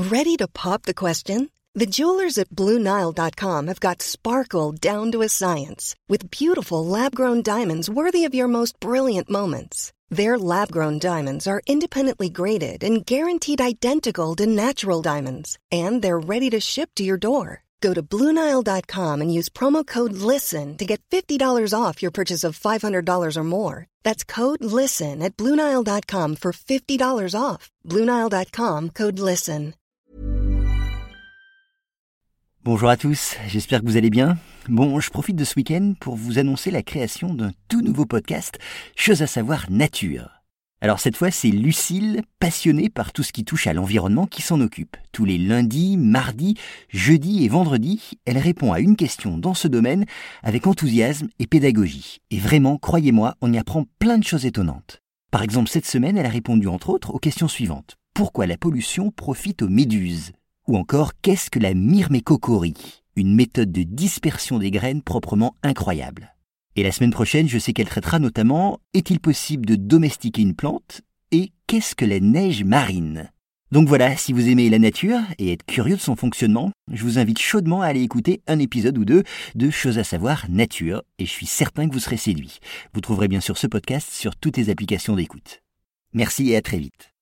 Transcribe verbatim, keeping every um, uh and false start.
Ready to pop the question? The jewelers at Blue Nile dot com have got sparkle down to a science with beautiful lab-grown diamonds worthy of your most brilliant moments. Their lab-grown diamonds are independently graded and guaranteed identical to natural diamonds, and they're ready to ship to your door. Go to Blue Nile dot com and use promo code LISTEN to get fifty dollars off your purchase of five hundred dollars or more. That's code LISTEN at Blue Nile dot com for fifty dollars off. Blue Nile dot com, code LISTEN. Bonjour à tous, j'espère que vous allez bien. Bon, je profite de ce week-end pour vous annoncer la création d'un tout nouveau podcast, Chose à savoir nature. Alors cette fois, c'est Lucille, passionnée par tout ce qui touche à l'environnement, qui s'en occupe. Tous les lundis, mardis, jeudis et vendredis, elle répond à une question dans ce domaine avec enthousiasme et pédagogie. Et vraiment, croyez-moi, on y apprend plein de choses étonnantes. Par exemple, cette semaine, elle a répondu entre autres aux questions suivantes. Pourquoi la pollution profite aux méduses ? Ou encore, qu'est-ce que la myrmécochorie ? Une méthode de dispersion des graines proprement incroyable. Et la semaine prochaine, je sais qu'elle traitera notamment « Est-il possible de domestiquer une plante ?» et « Qu'est-ce que la neige marine ?» Donc voilà, si vous aimez la nature et êtes curieux de son fonctionnement, je vous invite chaudement à aller écouter un épisode ou deux de Chose à savoir nature, et je suis certain que vous serez séduit. Vous trouverez bien sûr ce podcast sur toutes les applications d'écoute. Merci et à très vite.